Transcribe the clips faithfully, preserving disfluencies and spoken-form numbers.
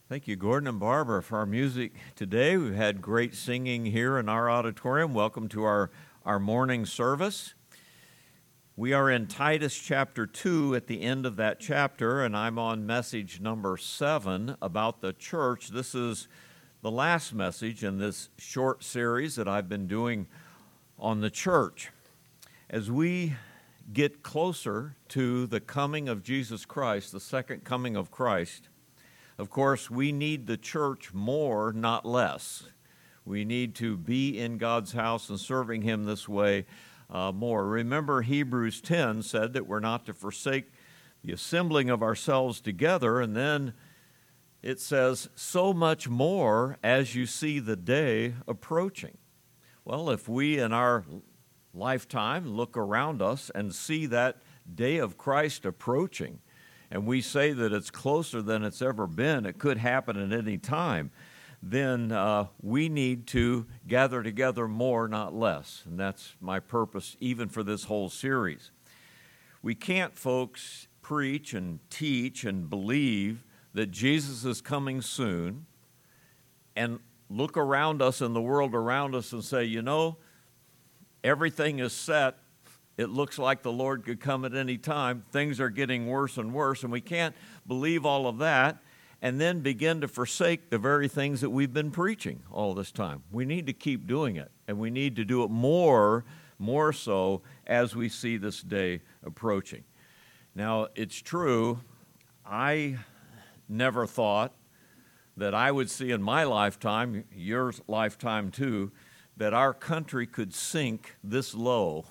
Thank you, Gordon and Barbara, for our music today. We've had great singing here in our auditorium. Welcome to our, our morning service. We are in Titus chapter two at the end of that chapter, and I'm on message number seven about the church. This is the last message in this short series that I've been doing on the church. As we get closer to the coming of Jesus Christ, the second coming of Christ, of course, we need the church more, not less. We need to be in God's house and serving Him this way uh, more. Remember, Hebrews ten said that we're not to forsake the assembling of ourselves together, and then it says, so much more as you see the day approaching. Well, if we in our lifetime look around us and see that day of Christ approaching, and we say that it's closer than it's ever been, it could happen at any time, then uh, we need to gather together more, not less. And that's my purpose even for this whole series. We can't, folks, preach and teach and believe that Jesus is coming soon and look around us in the world around us and say, you know, everything is set. It looks like the Lord could come at any time. Things are getting worse and worse, and we can't believe all of that and then begin to forsake the very things that we've been preaching all this time. We need to keep doing it, and we need to do it more, more so as we see this day approaching. Now, it's true, I never thought that I would see in my lifetime, your lifetime too, that our country could sink this low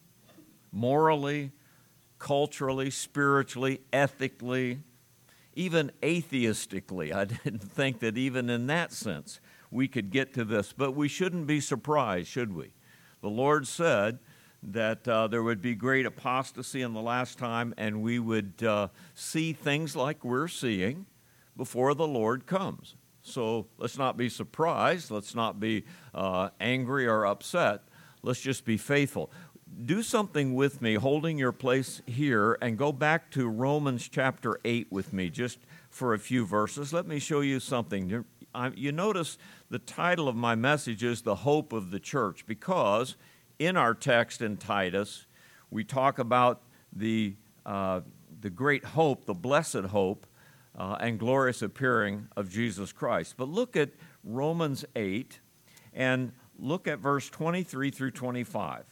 morally, culturally, spiritually, ethically, even atheistically. I didn't think that even in that sense we could get to this, but we shouldn't be surprised, should we? The Lord said that uh, there would be great apostasy in the last time, and we would uh, see things like we're seeing before the Lord comes. So let's not be surprised. Let's not be uh, angry or upset. Let's just be faithful. Do something with me, holding your place here, and go back to Romans chapter eight with me just for a few verses. Let me show you something. You notice the title of my message is The Hope of the Church, because in our text in Titus, we talk about the, uh, the great hope, the blessed hope, uh, and glorious appearing of Jesus Christ. But look at Romans eight, and look at verse twenty-three through twenty-five.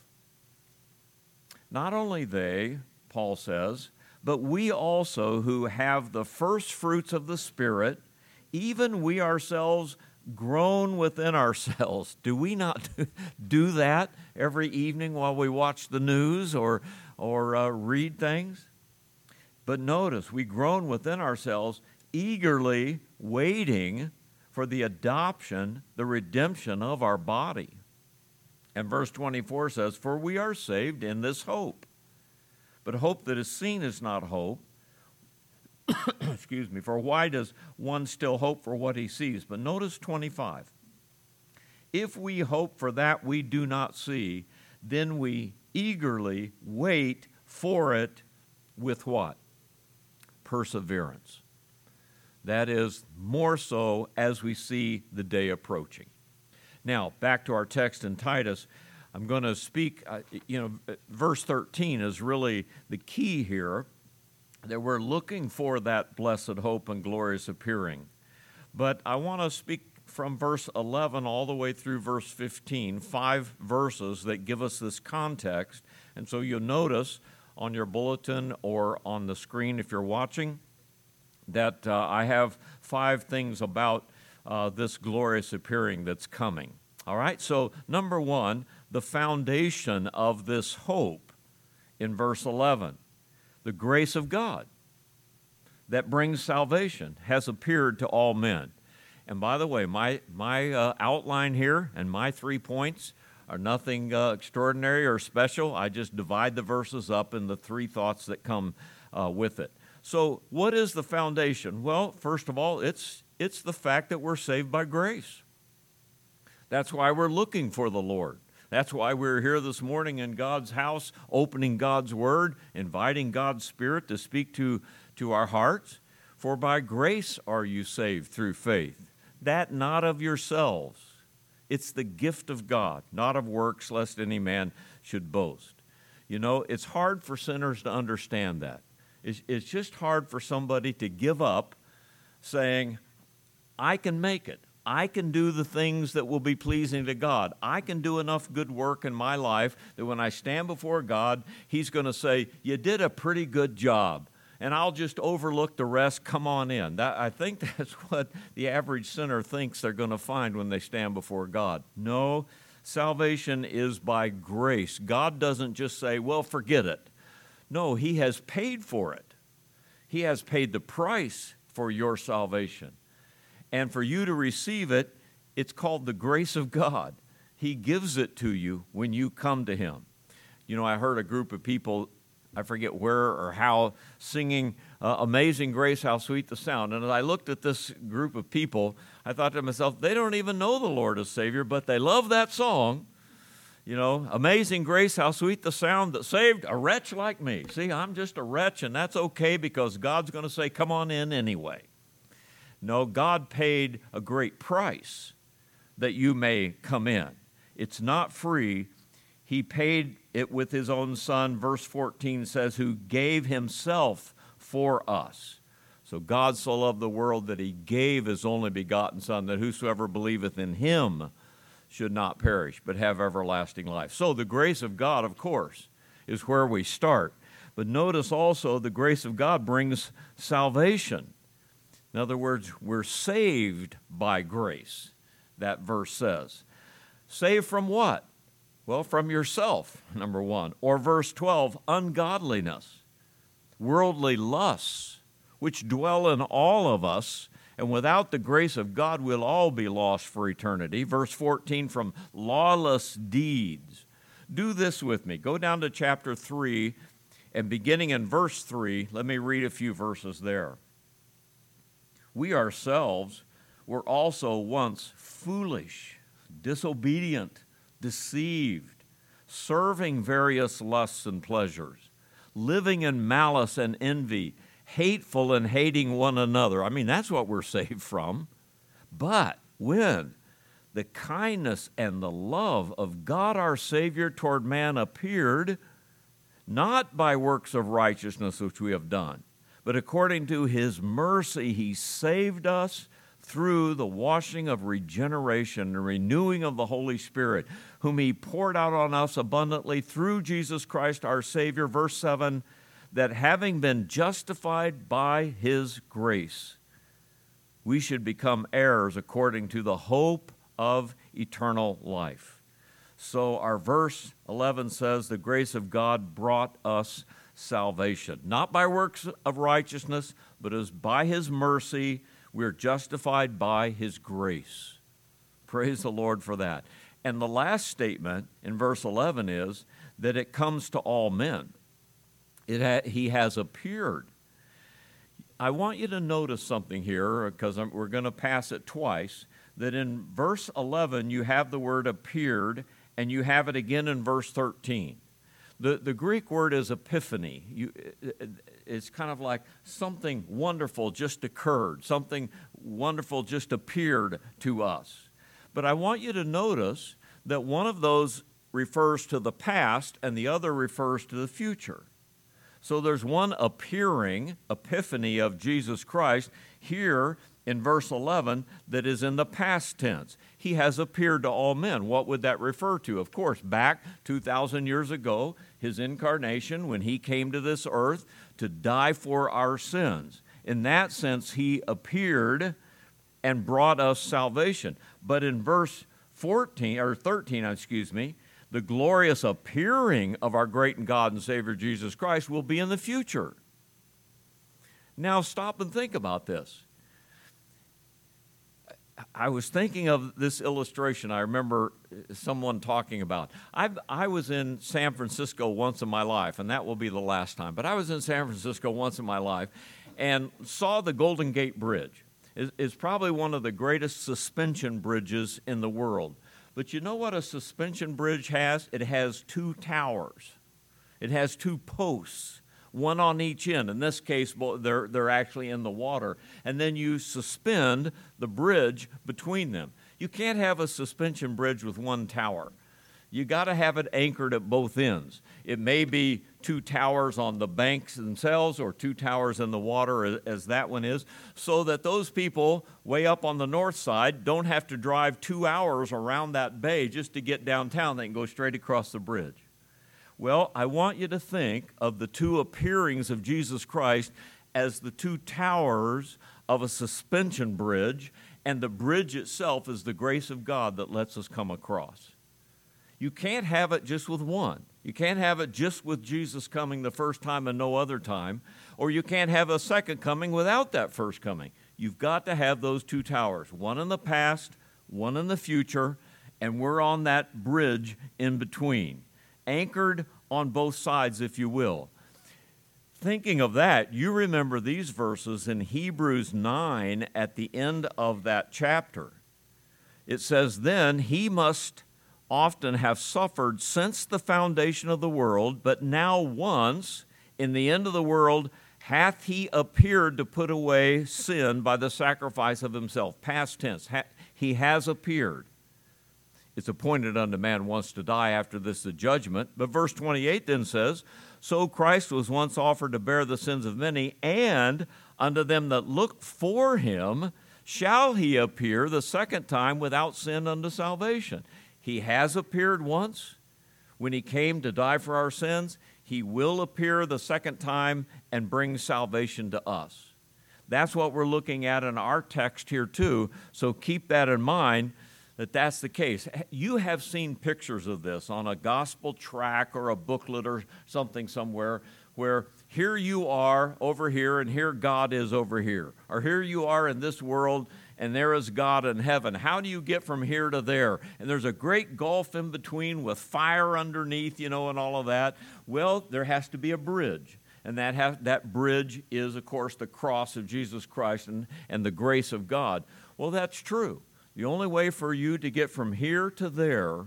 Not only they, Paul says, but we also who have the first fruits of the Spirit, even we ourselves groan within ourselves. Do we not do that every evening while we watch the news or, or uh, read things? But notice, we groan within ourselves, eagerly waiting for the adoption, the redemption of our body. And verse twenty-four says, for we are saved in this hope. But hope that is seen is not hope. Excuse me. For why does one still hope for what he sees? But notice twenty-five. If we hope for that we do not see, then we eagerly wait for it with what? Perseverance. That is more so as we see the day approaching. Now, back to our text in Titus, I'm going to speak, uh, you know, verse thirteen is really the key here, that we're looking for that blessed hope and glorious appearing. But I want to speak from verse eleven all the way through verse fifteen, five verses that give us this context. And so you'll notice on your bulletin or on the screen if you're watching that uh, I have five things about Uh, this glorious appearing that's coming. All right, so number one, the foundation of this hope in verse eleven. The grace of God that brings salvation has appeared to all men. And by the way, my, my uh, outline here and my three points are nothing uh, extraordinary or special. I just divide the verses up in the three thoughts that come uh, with it. So what is the foundation? Well, first of all, it's It's the fact that we're saved by grace. That's why we're looking for the Lord. That's why we're here this morning in God's house, opening God's Word, inviting God's Spirit to speak to, to our hearts. For by grace are you saved through faith, that not of yourselves. It's the gift of God, not of works, lest any man should boast. You know, it's hard for sinners to understand that. It's, it's just hard for somebody to give up saying, I can make it. I can do the things that will be pleasing to God. I can do enough good work in my life that when I stand before God, He's going to say, you did a pretty good job, and I'll just overlook the rest. Come on in. That, I think that's what the average sinner thinks they're going to find when they stand before God. No, salvation is by grace. God doesn't just say, well, forget it. No, He has paid for it. He has paid the price for your salvation. And for you to receive it, it's called the grace of God. He gives it to you when you come to Him. You know, I heard a group of people, I forget where or how, singing uh, Amazing Grace, How Sweet the Sound. And as I looked at this group of people, I thought to myself, they don't even know the Lord as Savior, but they love that song. You know, Amazing Grace, How Sweet the Sound that saved a wretch like me. See, I'm just a wretch, and that's okay because God's going to say, come on in anyway. No, God paid a great price that you may come in. It's not free. He paid it with His own Son. Verse fourteen says, who gave Himself for us. So God so loved the world that He gave His only begotten Son, that whosoever believeth in Him should not perish, but have everlasting life. So the grace of God, of course, is where we start. But notice also the grace of God brings salvation. In other words, we're saved by grace, that verse says. Saved from what? Well, from yourself, number one. Or verse twelve, ungodliness, worldly lusts, which dwell in all of us, and without the grace of God, we'll all be lost for eternity. Verse fourteen, from lawless deeds. Do this with me. Go down to chapter three, and beginning in verse three, let me read a few verses there. We ourselves were also once foolish, disobedient, deceived, serving various lusts and pleasures, living in malice and envy, hateful and hating one another. I mean, that's what we're saved from. But when the kindness and the love of God our Savior toward man appeared, not by works of righteousness which we have done, but according to His mercy, He saved us through the washing of regeneration and renewing of the Holy Spirit, whom He poured out on us abundantly through Jesus Christ our Savior. Verse seven, that having been justified by His grace, we should become heirs according to the hope of eternal life. So our verse eleven says, the grace of God brought us salvation, not by works of righteousness, but as by His mercy, we're justified by His grace. Praise the Lord for that. And the last statement in verse eleven is that it comes to all men. It ha- he has appeared. I want you to notice something here, because we're going to pass it twice, that in verse eleven you have the word appeared, and you have it again in verse thirteen. The, the Greek word is epiphany. You, it's kind of like something wonderful just occurred, something wonderful just appeared to us. But I want you to notice that one of those refers to the past and the other refers to the future. So there's one appearing, epiphany of Jesus Christ here in verse eleven that is in the past tense. He has appeared to all men. What would that refer to? Of course, back two thousand years ago, His incarnation, when He came to this earth to die for our sins. In that sense, He appeared and brought us salvation. But in verse fourteen or thirteen, excuse me, the glorious appearing of our great God and Savior Jesus Christ will be in the future. Now stop and think about this. I was thinking of this illustration I remember someone talking about. I I was in San Francisco once in my life, and that will be the last time, but I was in San Francisco once in my life and saw the Golden Gate Bridge. It's, it's probably one of the greatest suspension bridges in the world. But you know what a suspension bridge has? It has two towers. It has two posts. one on each end. In this case, they're, they're actually in the water. And then you suspend the bridge between them. You can't have a suspension bridge with one tower. You got to have it anchored at both ends. It may be two towers on the banks themselves or two towers in the water as that one is, so that those people way up on the north side don't have to drive two hours around that bay just to get downtown. They can go straight across the bridge. Well, I want you to think of the two appearings of Jesus Christ as the two towers of a suspension bridge, and the bridge itself is the grace of God that lets us come across. You can't have it just with one. You can't have it just with Jesus coming the first time and no other time, or you can't have a second coming without that first coming. You've got to have those two towers, one in the past, one in the future, and we're on that bridge in between, anchored on both sides, if you will. Thinking of that, you remember these verses in Hebrews nine at the end of that chapter. It says, "Then he must often have suffered since the foundation of the world, but now once, in the end of the world, hath he appeared to put away sin by the sacrifice of himself." Past tense, ha- he has appeared. It's appointed unto man once to die, after this the judgment. But verse twenty-eight then says, "So Christ was once offered to bear the sins of many, and unto them that look for him shall he appear the second time without sin unto salvation." He has appeared once when he came to die for our sins. He will appear the second time and bring salvation to us. That's what we're looking at in our text here too, so keep that in mind, that that's the case. You have seen pictures of this on a gospel tract or a booklet or something somewhere, where here you are over here and here God is over here. Or here you are in this world and there is God in heaven. How do you get from here to there? And there's a great gulf in between with fire underneath, you know, and all of that. Well, there has to be a bridge. And that has, that bridge is, of course, the cross of Jesus Christ and, and the grace of God. Well, that's true. The only way for you to get from here to there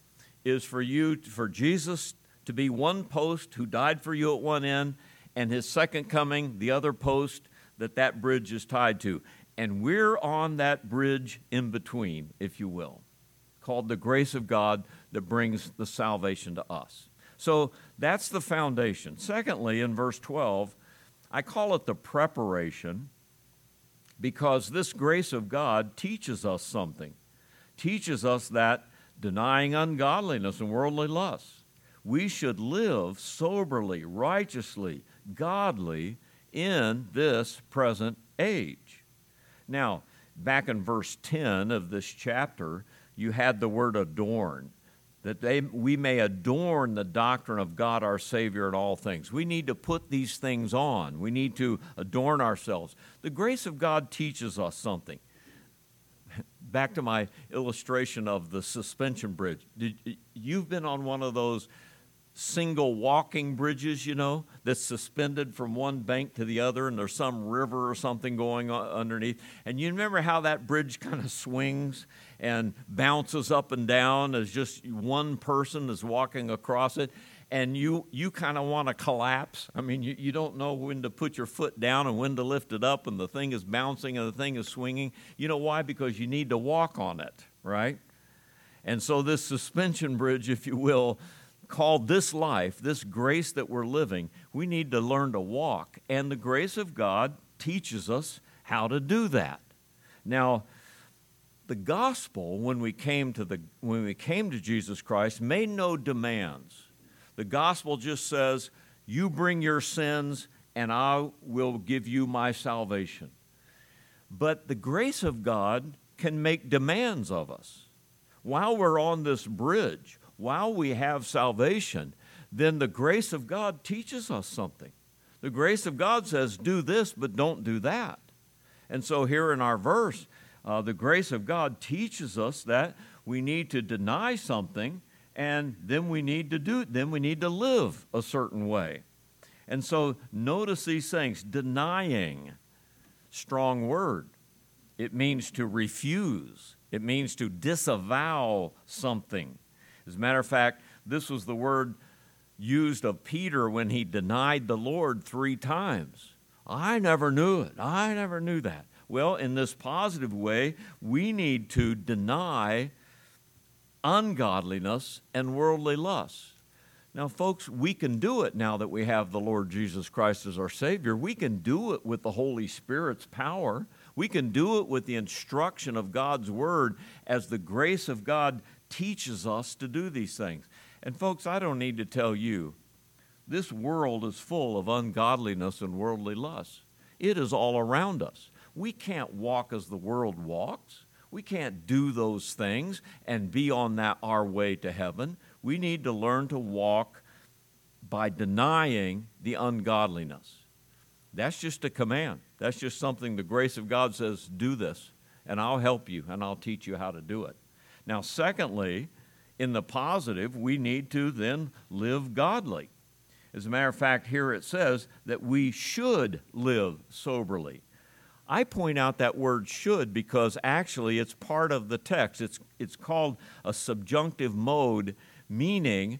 is for you, for Jesus to be one post who died for you at one end, and his second coming, the other post that that bridge is tied to. And we're on that bridge in between, if you will, called the grace of God that brings the salvation to us. So that's the foundation. Secondly, in verse twelve, I call it the preparation, because this grace of God teaches us something. Teaches us that denying ungodliness and worldly lusts, we should live soberly, righteously, godly in this present age. Now, back in verse ten of this chapter, you had the word adorn, that they, we may adorn the doctrine of God our Savior in all things. We need to put these things on. We need to adorn ourselves. The grace of God teaches us something. Back to my illustration of the suspension bridge. Did, you've been on one of those single walking bridges, you know, that's suspended from one bank to the other, and there's some river or something going on underneath. And you remember how that bridge kind of swings and bounces up and down as just one person is walking across it, and you you kind of want to collapse. I mean, you, you don't know when to put your foot down and when to lift it up, and the thing is bouncing and the thing is swinging. You know why? Because you need to walk on it, right? And so this suspension bridge, if you will, called this life, this grace that we're living, we need to learn to walk. And the grace of God teaches us how to do that. Now, the gospel, when we came to the when we came to Jesus Christ, made no demands. The gospel just says, you bring your sins and I will give you my salvation. But the grace of God can make demands of us. While we're on this bridge, while we have salvation, then the grace of God teaches us something. The grace of God says, do this, but don't do that. And so here in our verse, uh, the grace of God teaches us that we need to deny something, and then we need to do, then we need to live a certain way. And so notice these things. Denying, strong word. It means to refuse. It means to disavow something. As a matter of fact, this was the word used of Peter when he denied the Lord three times. I never knew it. I never knew that. Well, in this positive way, we need to deny ungodliness and worldly lusts. Now, folks, we can do it now that we have the Lord Jesus Christ as our Savior. We can do it with the Holy Spirit's power. We can do it with the instruction of God's Word as the grace of God teaches us to do these things. And folks, I don't need to tell you, this world is full of ungodliness and worldly lusts. It is all around us. We can't walk as the world walks. We can't do those things and be on that our way to heaven. We need to learn to walk by denying the ungodliness. That's just a command. That's just something the grace of God says, do this, and I'll help you, and I'll teach you how to do it. Now, secondly, in the positive, we need to then live godly. As a matter of fact, here it says that we should live soberly. I point out that word should because actually it's part of the text. It's, it's called a subjunctive mode, meaning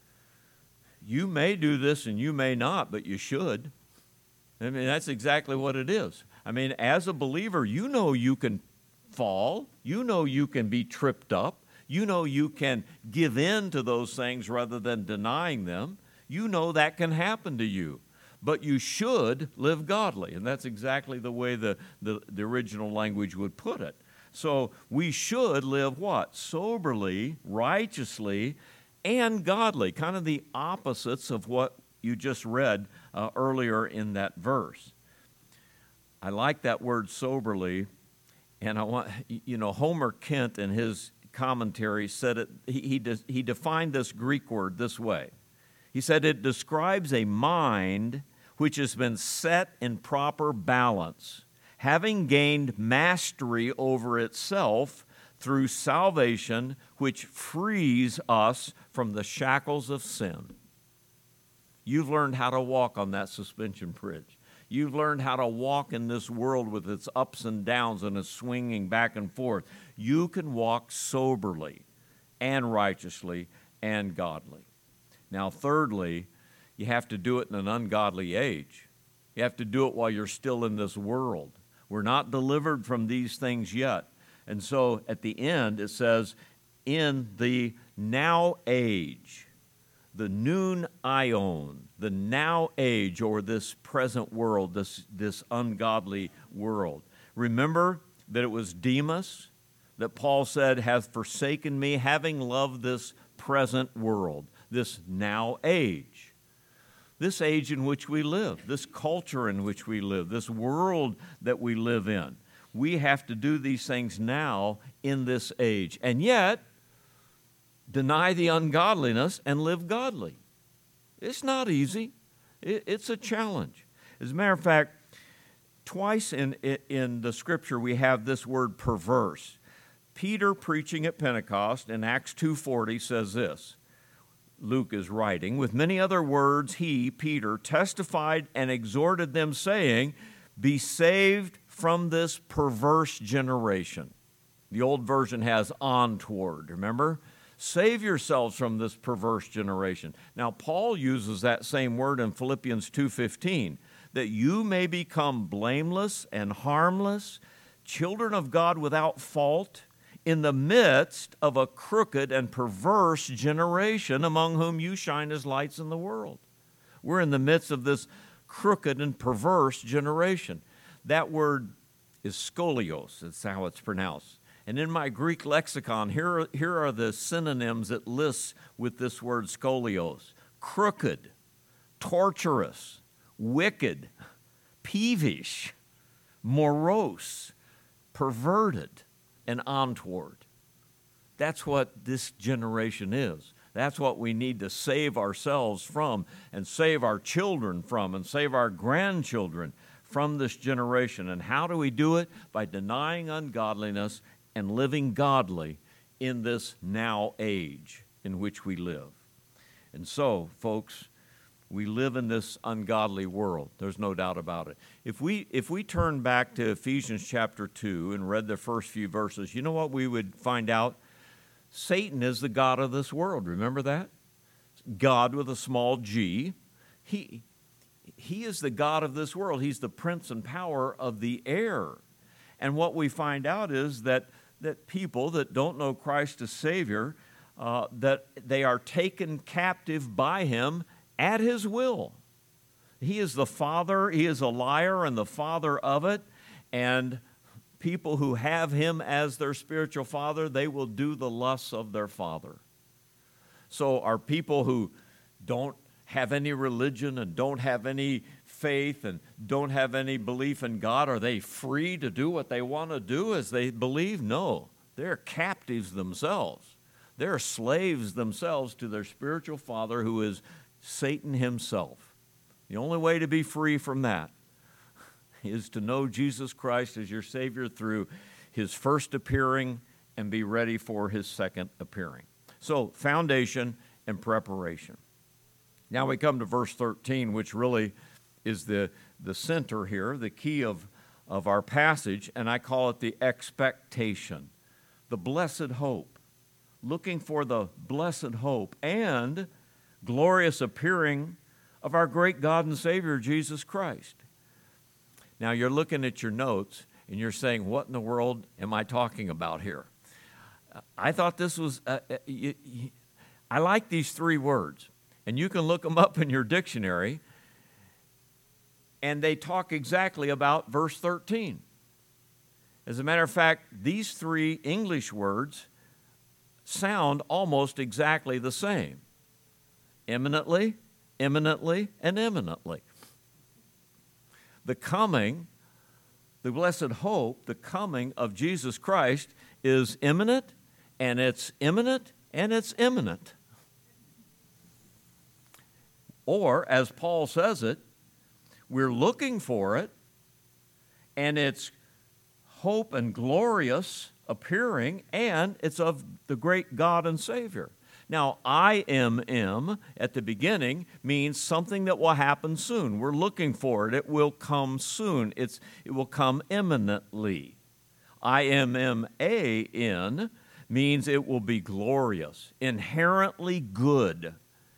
you may do this and you may not, but you should. I mean, that's exactly what it is. I mean, as a believer, you know you can fall. You know you can be tripped up. You know you can give in to those things rather than denying them. You know that can happen to you. But you should live godly. And that's exactly the way the, the, the original language would put it. So we should live what? Soberly, righteously, and godly. Kind of the opposites of what you just read uh, earlier in that verse. I like that word soberly. And I want, you know, Homer Kent in his commentary said it, he, he, de, he defined this Greek word this way. He said it describes a mind which has been set in proper balance, having gained mastery over itself through salvation, which frees us from the shackles of sin. You've learned how to walk on that suspension bridge. You've learned how to walk in this world with its ups and downs and its swinging back and forth. You can walk soberly and righteously and godly. Now, thirdly, you have to do it in an ungodly age. You have to do it while you're still in this world. We're not delivered from these things yet. And so at the end it says, in the now age, the noon ion, the now age, or this present world, this, this ungodly world. Remember that it was Demas that Paul said, hath forsaken me, having loved this present world, this now age. This age in which we live, this culture in which we live, this world that we live in. We have to do these things now in this age. And yet, deny the ungodliness and live godly. It's not easy. It's a challenge. As a matter of fact, twice in, in the Scripture we have this word perverse. Peter, preaching at Pentecost in Acts two forty, says this. Luke is writing, with many other words, he, Peter, testified and exhorted them, saying, be saved from this perverse generation. The old version has on toward, remember? Save yourselves from this perverse generation. Now, Paul uses that same word in Philippians two fifteen, that you may become blameless and harmless, children of God without fault, in the midst of a crooked and perverse generation among whom you shine as lights in the world. We're in the midst of this crooked and perverse generation. That word is scolios, that's how it's pronounced. And in my Greek lexicon, here are, here are the synonyms it lists with this word scolios. Crooked, torturous, wicked, peevish, morose, perverted, and untoward. That's what this generation is. That's what we need to save ourselves from and save our children from and save our grandchildren from this generation. And how do we do it? By denying ungodliness and living godly in this now age in which we live. And so, folks, we live in this ungodly world. There's no doubt about it. If we if we turn back to Ephesians chapter two and read the first few verses, you know what we would find out? Satan is the god of this world. Remember that? God with a small g. He, he is the God of this world. He's the prince and power of the air. And what we find out is that, that people that don't know Christ as Savior, uh, that they are taken captive by Him at His will. He is the Father. He is a liar and the Father of it. And people who have Him as their spiritual father, they will do the lusts of their father. So are people who don't have any religion and don't have any faith and don't have any belief in God, are they free to do what they want to do as they believe? No, they're captives themselves. They're slaves themselves to their spiritual father, who is Satan himself. The only way to be free from that is to know Jesus Christ as your Savior through His first appearing and be ready for His second appearing. So, foundation and preparation. Now we come to verse thirteen, which really is the, the center here, the key of, of our passage, and I call it the expectation, the blessed hope, looking for the blessed hope and glorious appearing of our great God and Savior, Jesus Christ. Now you're looking at your notes and you're saying, what in the world am I talking about here? I thought this was, uh, uh, you, you, I like these three words, and you can look them up in your dictionary, and they talk exactly about verse thirteen. As a matter of fact, these three English words sound almost exactly the same. Imminently, imminently, and imminently. The coming, the blessed hope, the coming of Jesus Christ is imminent, and it's imminent, and it's imminent. Or, as Paul says it, we're looking for it, and it's hope and glorious appearing, and it's of the great God and Savior. Now, I M M at the beginning means something that will happen soon. We're looking for it. It will come soon. It's, it will come imminently. I M M A N means it will be glorious, inherently good.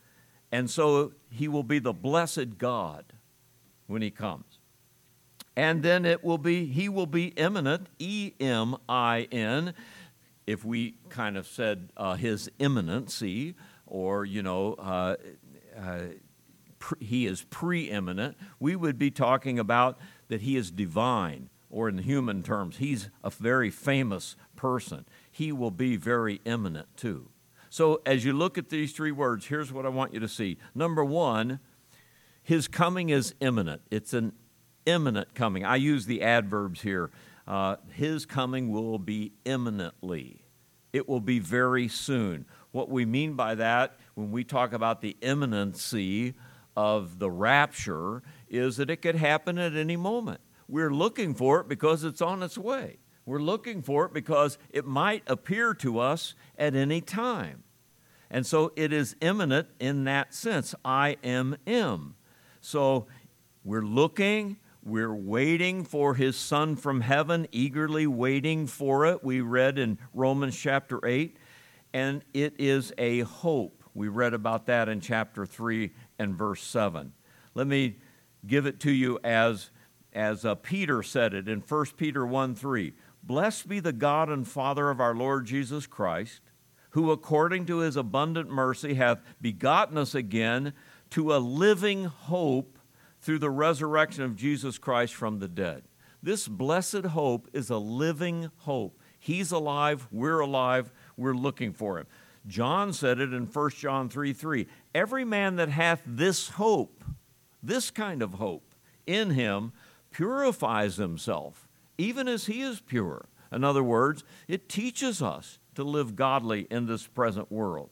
And so He will be the blessed God when He comes. And then it will be, He will be imminent, E M I N, if we kind of said uh, His imminency, or, you know, uh, uh, pre- He is preeminent, we would be talking about that He is divine, or in human terms, He's a very famous person. He will be very imminent too. So as you look at these three words, here's what I want you to see. Number one, His coming is imminent. It's an imminent coming. I use the adverbs here. Uh, his coming will be imminently. It will be very soon. What we mean by that, when we talk about the imminency of the rapture, is that it could happen at any moment. We're looking for it because it's on its way. We're looking for it because it might appear to us at any time. And so it is imminent in that sense, I M M. So we're looking, we're waiting for His Son from heaven, eagerly waiting for it. We read in Romans chapter eight, and it is a hope. We read about that in chapter three and verse seven. Let me give it to you as, as uh, Peter said it in First Peter one three. Blessed be the God and Father of our Lord Jesus Christ, who according to His abundant mercy hath begotten us again to a living hope through the resurrection of Jesus Christ from the dead. This blessed hope is a living hope. He's alive, we're alive, we're looking for Him. John said it in First John three three. Every man that hath this hope, this kind of hope in him, purifies himself, even as he is pure. In other words, it teaches us to live godly in this present world.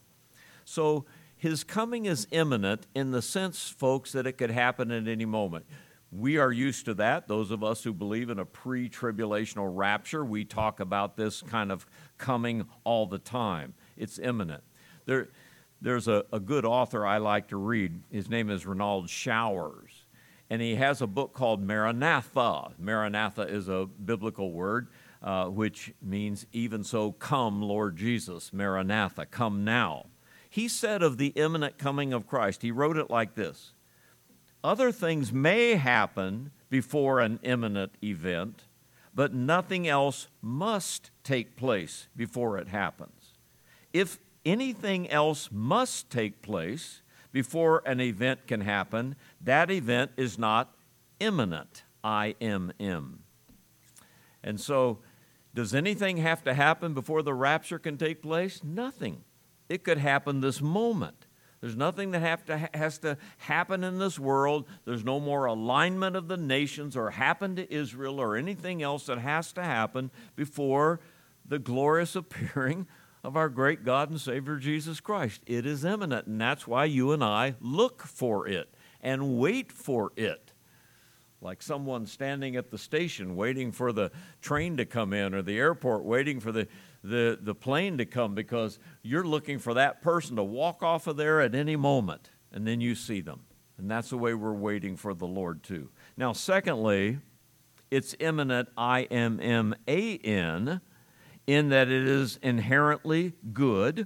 So His coming is imminent in the sense, folks, that it could happen at any moment. We are used to that. Those of us who believe in a pre-tribulational rapture, we talk about this kind of coming all the time. It's imminent. There, there's a, a good author I like to read. His name is Ronald Showers, and he has a book called Maranatha. Maranatha is a biblical word, uh, which means even so, come, Lord Jesus. Maranatha, come now. he said of the imminent coming of Christ, he wrote it like this: other things may happen before an imminent event, but nothing else must take place before it happens. If anything else must take place before an event can happen, that event is not imminent, I M M. And so, does anything have to happen before the rapture can take place? Nothing. It could happen this moment. There's nothing that have to, has to happen in this world. There's no more alignment of the nations or happen to Israel or anything else that has to happen before the glorious appearing of our great God and Savior Jesus Christ. It is imminent, and that's why you and I look for it and wait for it. Like someone standing at the station waiting for the train to come in, or the airport waiting for the, the, the plane to come, because you're looking for that person to walk off of there at any moment, and then you see them. And that's the way we're waiting for the Lord too. Now, secondly, it's imminent, I M M A N, in that it is inherently good.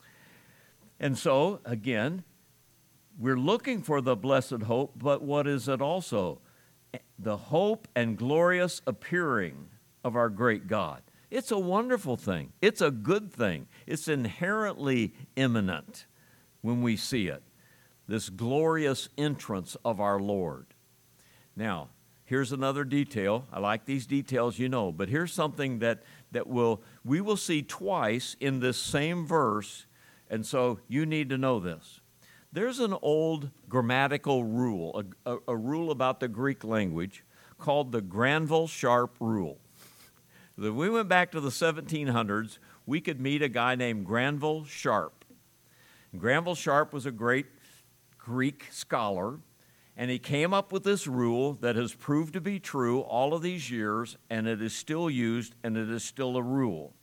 And so, again, we're looking for the blessed hope, but what is it also? The hope and glorious appearing of our great God. It's a wonderful thing. It's a good thing. It's inherently imminent when we see it, this glorious entrance of our Lord. Now, here's another detail. I like these details, you know, but here's something that, that will we will see twice in this same verse, and so you need to know this. There's an old grammatical rule, a, a, a rule about the Greek language called the Granville-Sharp rule. If we went back to the seventeen hundreds, we could meet a guy named Granville Sharp. Granville Sharp was a great Greek scholar, and he came up with this rule that has proved to be true all of these years, and it is still used, and it is still a rule.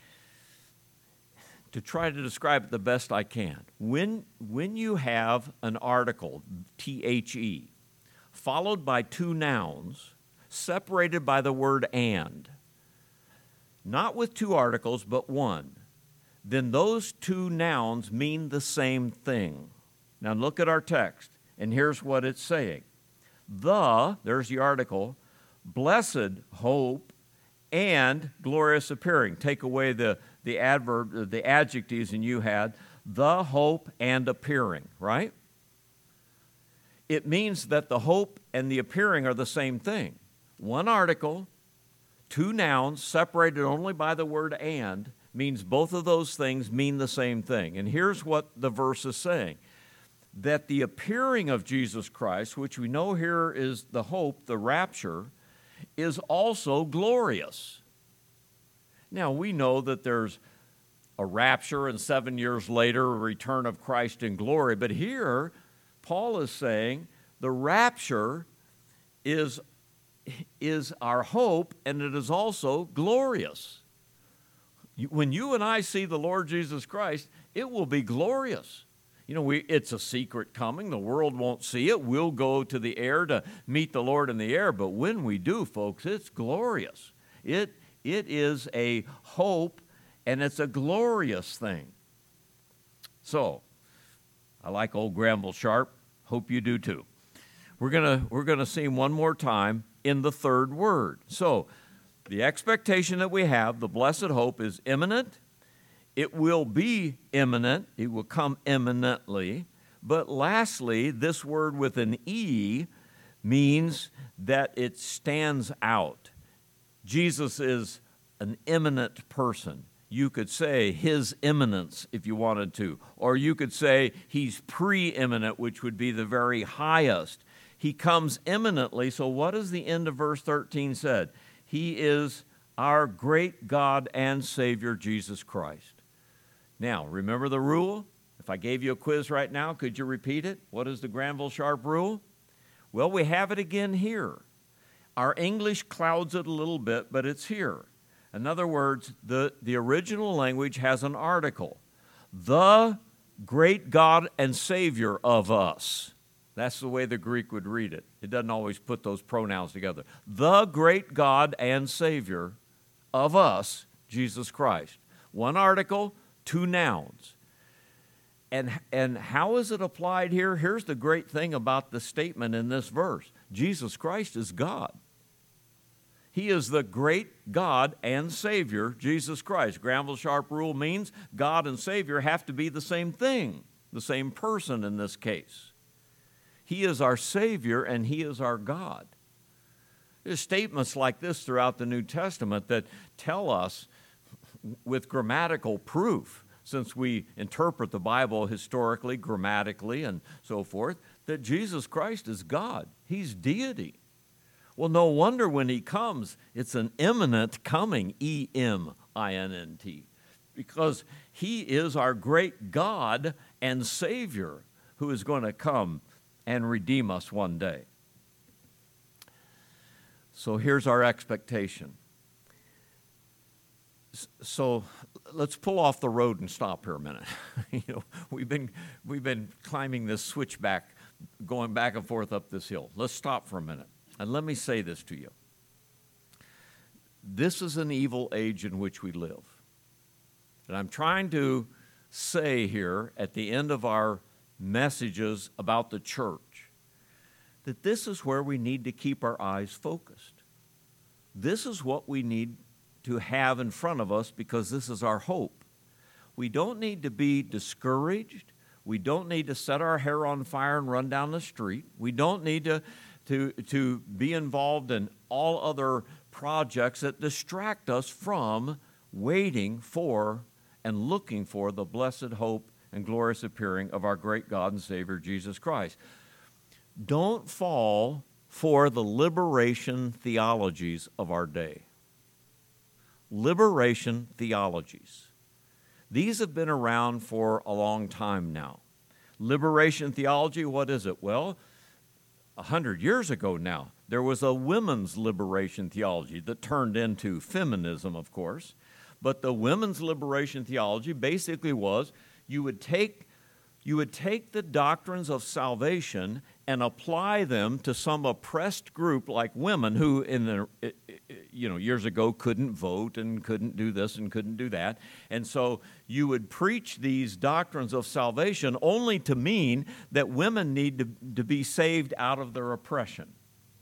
To try to describe it the best I can, when, when you have an article, T H E, followed by two nouns, separated by the word and, not with two articles, but one, then those two nouns mean the same thing. Now look at our text, and here's what it's saying. The, there's the article, blessed hope and glorious appearing. Take away the, the adverb, the adjectives, and you had the hope and appearing, right? It means that the hope and the appearing are the same thing. One article, two nouns, separated only by the word and, means both of those things mean the same thing. And here's what the verse is saying. That the appearing of Jesus Christ, which we know here is the hope, the rapture, is also glorious. Now, we know that there's a rapture and seven years later a return of Christ in glory, but here Paul is saying the rapture is, is our hope, and it is also glorious. When you and I see the Lord Jesus Christ, it will be glorious. You know, we, it's a secret coming. The world won't see it. We'll go to the air to meet the Lord in the air. But when we do, folks, it's glorious. It, it is a hope, and it's a glorious thing. So, I like old Granville Sharp. Hope you do too. We're gonna, we're gonna see him one more time in the third word. So, the expectation that we have, the blessed hope, is imminent. It will be imminent. It will come imminently. But lastly, this word with an E means that it stands out. Jesus is an imminent person. You could say his imminence if you wanted to. Or you could say he's preeminent, which would be the very highest. He comes imminently. So what does the end of verse thirteen said? He is our great God and Savior, Jesus Christ. Now, remember the rule? If I gave you a quiz right now, could you repeat it? What is the Granville-Sharp rule? Well, we have it again here. Our English clouds it a little bit, but it's here. In other words, the, the original language has an article. The great God and Savior of us. That's the way the Greek would read it. It doesn't always put those pronouns together. The great God and Savior of us, Jesus Christ. One article, two nouns. And, and how is it applied here? Here's the great thing about the statement in this verse. Jesus Christ is God. He is the great God and Savior, Jesus Christ. Granville Sharp rule means God and Savior have to be the same thing, the same person in this case. He is our Savior and He is our God. There's statements like this throughout the New Testament that tell us with grammatical proof, since we interpret the Bible historically, grammatically, and so forth, that Jesus Christ is God. He's deity. Well, no wonder when He comes, it's an imminent coming, E M I N N T, because He is our great God and Savior who is going to come and redeem us one day. So here's our expectation. So let's pull off the road and stop here a minute. you know, we've been we've been climbing this switchback, going back and forth up this hill. Let's stop for a minute. And let me say this to you. This is an evil age in which we live. And I'm trying to say here at the end of our messages about the church that this is where we need to keep our eyes focused. This is what we need to have in front of us because this is our hope. We don't need to be discouraged. We don't need to set our hair on fire and run down the street. We don't need to, to, to be involved in all other projects that distract us from waiting for and looking for the blessed hope and glorious appearing of our great God and Savior, Jesus Christ. Don't fall for the liberation theologies of our day. Liberation theologies. These have been around for a long time now. Liberation theology, what is it? Well, a hundred years ago now, there was a women's liberation theology that turned into feminism, of course. But the women's liberation theology basically was you would take you would take the doctrines of salvation and apply them to some oppressed group like women who in the you know years ago couldn't vote and couldn't do this and couldn't do that. And so you would preach these doctrines of salvation only to mean that women need to, to be saved out of their oppression.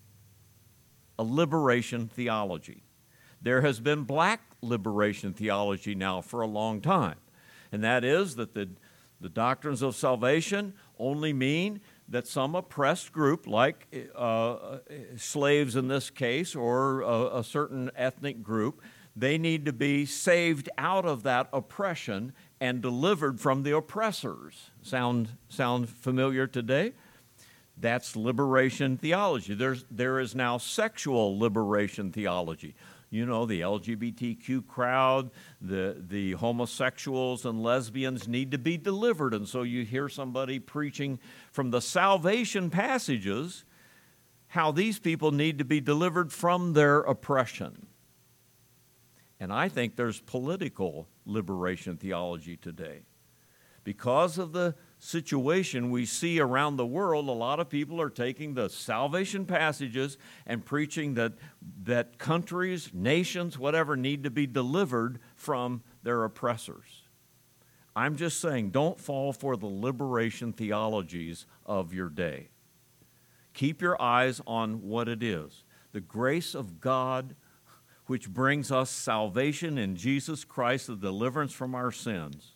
A liberation theology. There has been black liberation theology now for a long time. And that is that the The doctrines of salvation only mean that some oppressed group, like uh, slaves in this case, or a, a certain ethnic group, they need to be saved out of that oppression and delivered from the oppressors. Sound, sound familiar today? That's liberation theology. There's, there is now sexual liberation theology. You know, the L G B T Q crowd, the, the homosexuals and lesbians need to be delivered. And so you hear somebody preaching from the salvation passages how these people need to be delivered from their oppression. And I think there's political liberation theology today. Because of the situation we see around the world, a lot of people are taking the salvation passages and preaching that, that countries, nations, whatever, need to be delivered from their oppressors. I'm just saying, don't fall for the liberation theologies of your day. Keep your eyes on what it is. The grace of God, which brings us salvation in Jesus Christ, the deliverance from our sins,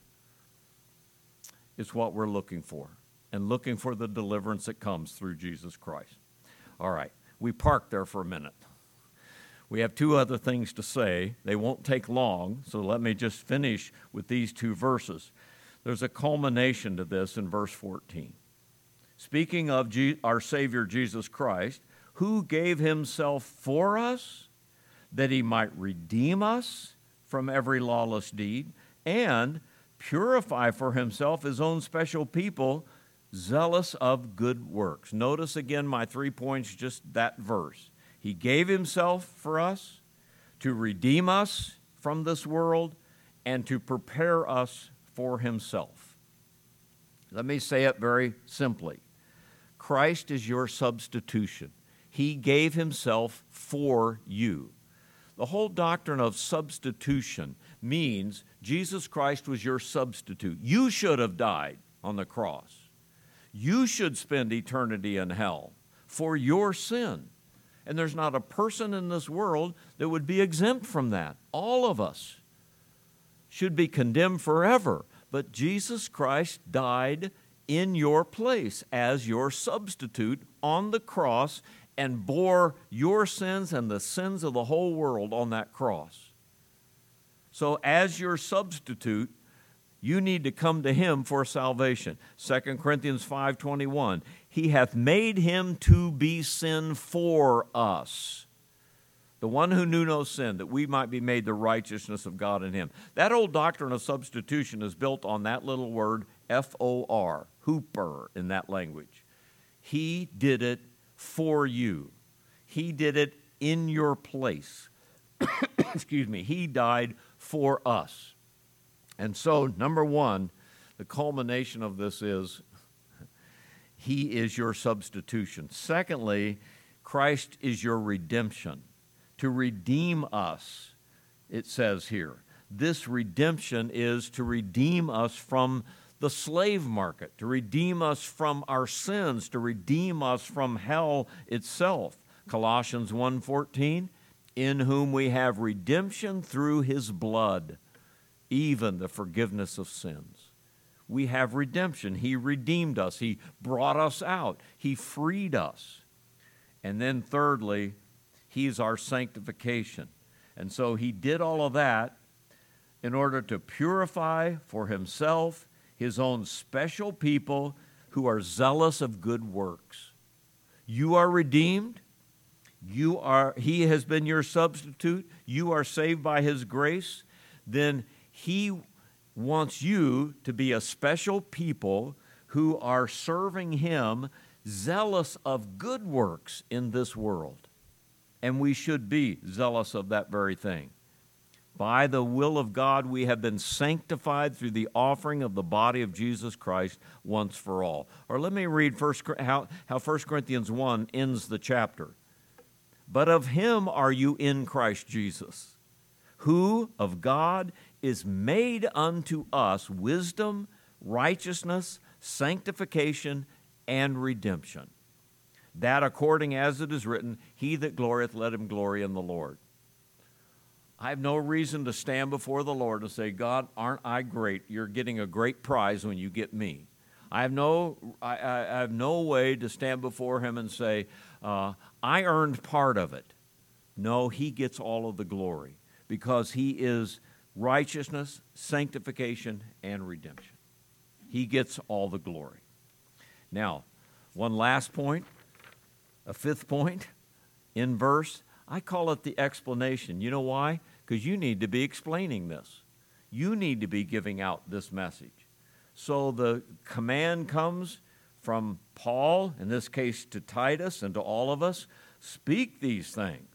is what we're looking for, and looking for the deliverance that comes through Jesus Christ. All right, we parked there for a minute. We have two other things to say. They won't take long, so let me just finish with these two verses. There's a culmination to this in verse fourteen. Speaking of G- our Savior Jesus Christ, who gave himself for us, that he might redeem us from every lawless deed, and purify for himself his own special people, zealous of good works. Notice again my three points, just that verse. He gave himself for us to redeem us from this world and to prepare us for himself. Let me say it very simply. Christ is your substitution. He gave himself for you. The whole doctrine of substitution means Jesus Christ was your substitute. You should have died on the cross. You should spend eternity in hell for your sin. And there's not a person in this world that would be exempt from that. All of us should be condemned forever. But Jesus Christ died in your place as your substitute on the cross and bore your sins and the sins of the whole world on that cross. So as your substitute, you need to come to him for salvation. Second Corinthians five twenty-one, he hath made him to be sin for us, the one who knew no sin, that we might be made the righteousness of God in him. That old doctrine of substitution is built on that little word, F O R, hooper in that language. He did it for you. He did it in your place. Excuse me. He died for us. And so, number one, the culmination of this is he is your substitution. Secondly, Christ is your redemption. To redeem us, it says here. This redemption is to redeem us from the slave market, to redeem us from our sins, to redeem us from hell itself. Colossians one fourteen, in whom we have redemption through his blood, even the forgiveness of sins. We have redemption. He redeemed us. He brought us out. He freed us. And then thirdly, he's our sanctification. And so he did all of that in order to purify for himself his own special people who are zealous of good works. You are redeemed. You are, he has been your substitute. You are saved by his grace. Then he wants you to be a special people who are serving him, zealous of good works in this world. And we should be zealous of that very thing. By the will of God, we have been sanctified through the offering of the body of Jesus Christ once for all. Or let me read first, how, how First Corinthians one ends the chapter. But of him are you in Christ Jesus, who of God is made unto us wisdom, righteousness, sanctification, and redemption. That according as it is written, he that glorieth, let him glory in the Lord. I have no reason to stand before the Lord and say, God, aren't I great? You're getting a great prize when you get me. I have no, I, I have no way to stand before him and say, uh, I earned part of it. No, he gets all of the glory because he is righteousness, sanctification, and redemption. He gets all the glory. Now, one last point, a fifth point in verse, I call it the explanation. You know why? Because you need to be explaining this. You need to be giving out this message. So the command comes from Paul, in this case to Titus and to all of us, speak these things,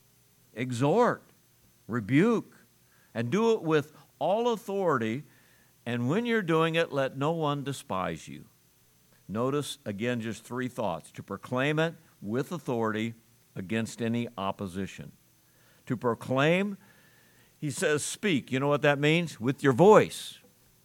exhort, rebuke, and do it with all authority, and when you're doing it, let no one despise you. Notice, again, just three thoughts. To proclaim it with authority against any opposition. To proclaim, he says, speak. You know what that means? With your voice.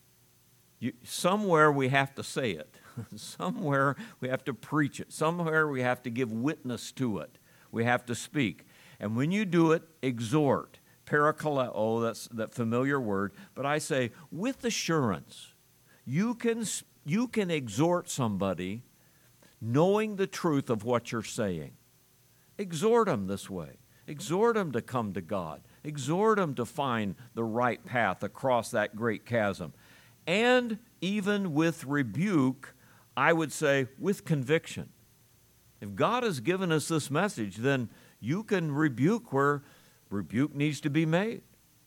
You, somewhere we have to say it. Somewhere we have to preach it. Somewhere we have to give witness to it. We have to speak. And when you do it, exhort. Parakaleo, that's that familiar word. But I say, with assurance. You can, you can exhort somebody knowing the truth of what you're saying. Exhort them this way. Exhort them to come to God. Exhort them to find the right path across that great chasm. And even with rebuke, I would say with conviction. If God has given us this message, then you can rebuke where rebuke needs to be made.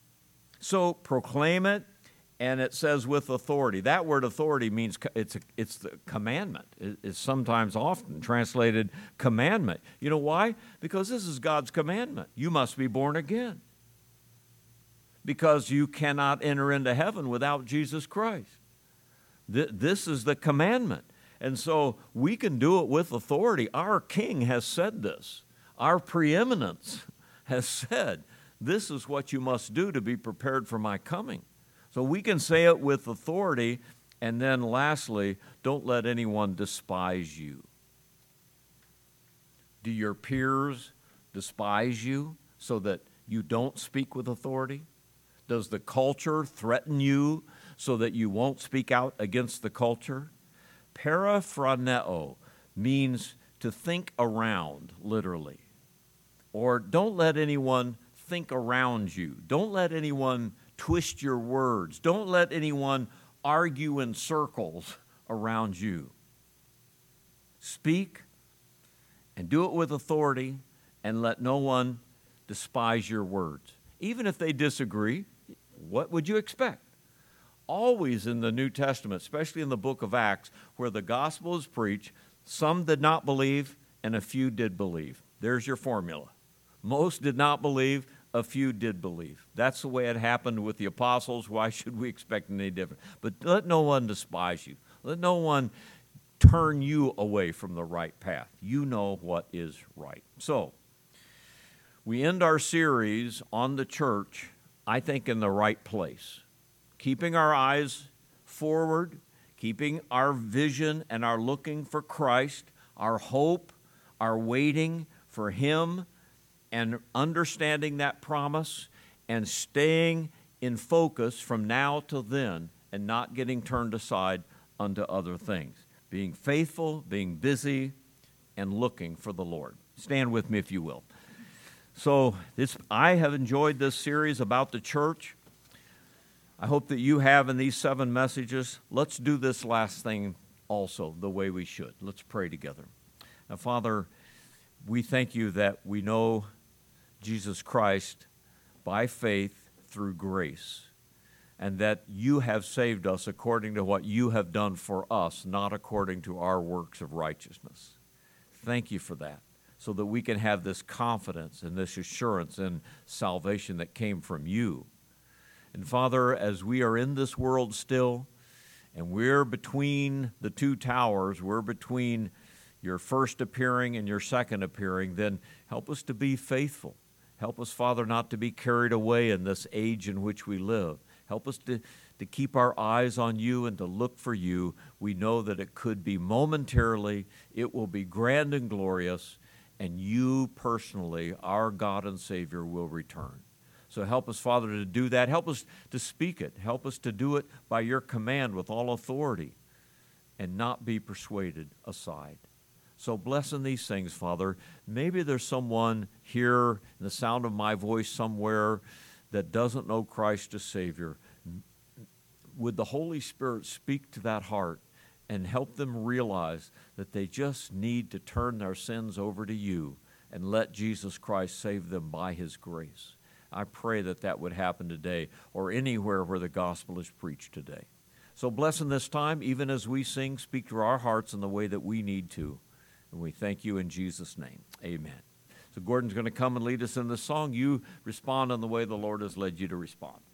So proclaim it, and it says with authority. That word authority means it's a, it's the commandment. It's sometimes often translated commandment. You know why? Because this is God's commandment. You must be born again. Because you cannot enter into heaven without Jesus Christ. This is the commandment. And so we can do it with authority. Our King has said this. Our preeminence has said, this is what you must do to be prepared for my coming. So we can say it with authority, And then lastly, don't let anyone despise you. Do your peers despise you so that you don't speak with authority? Does the culture threaten you so that you won't speak out against the culture? Paraphroneo means to think around, literally. Or don't let anyone think around you. Don't let anyone twist your words. Don't let anyone argue in circles around you. Speak and do it with authority, and let no one despise your words. Even if they disagree, what would you expect? Always in the New Testament, especially in the book of Acts, where the gospel is preached, some did not believe and a few did believe. There's your formula. Most did not believe, a few did believe. That's the way it happened with the apostles. Why should we expect any different? But let no one despise you. Let no one turn you away from the right path. You know what is right. So, we end our series on the church, I think, in the right place. Keeping our eyes forward, keeping our vision and our looking for Christ, our hope, our waiting for Him, and understanding that promise and staying in focus from now till then and not getting turned aside unto other things. Being faithful, being busy, and looking for the Lord. Stand with me if you will. So this, I have enjoyed this series about the church. I hope that you have in these seven messages. Let's do this last thing also the way we should. Let's pray together. Now, Father, we thank you that we know Jesus Christ by faith through grace, and that you have saved us according to what you have done for us, not according to our works of righteousness. Thank you for that, so that we can have this confidence and this assurance in salvation that came from you. And Father, as we are in this world still, and we're between the two towers, we're between your first appearing and your second appearing, then help us to be faithful. Help us, Father, not to be carried away in this age in which we live. Help us to, to keep our eyes on you and to look for you. We know that it could be momentarily, it will be grand and glorious, and you personally, our God and Savior, will return. So help us, Father, to do that. Help us to speak it. Help us to do it by your command with all authority and not be persuaded aside. So bless in these things, Father. Maybe there's someone here in the sound of my voice somewhere that doesn't know Christ as Savior. Would the Holy Spirit speak to that heart and help them realize that they just need to turn their sins over to you and let Jesus Christ save them by his grace? I pray that that would happen today or anywhere where the gospel is preached today. So bless in this time, even as we sing, speak to our hearts in the way that we need to. And we thank you in Jesus' name. Amen. So Gordon's going to come and lead us in this song. You respond in the way the Lord has led you to respond.